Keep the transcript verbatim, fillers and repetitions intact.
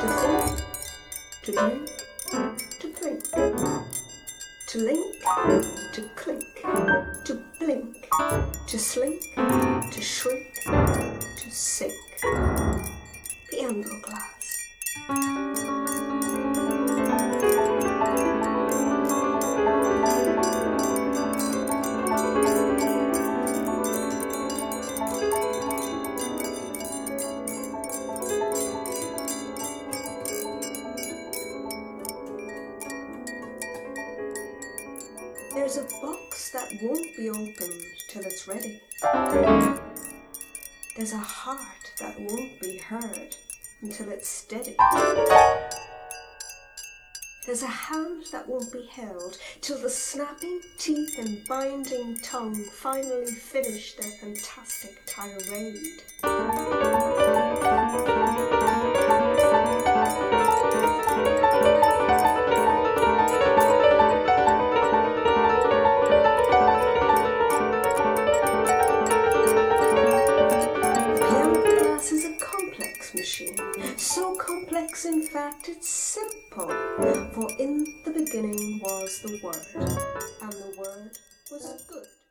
to think, to drink, to blink, to link, to clink, to blink, to slink, to shrink, to sink. Piano glass. There's a box that won't be opened till it's ready. There's a heart that won't be heard until it's steady. There's a hand that won't be held till the snapping teeth and binding tongue finally finish their fantastic tirade. Machine. So complex, in fact, it's simple. For in the beginning was the Word, and the Word was good.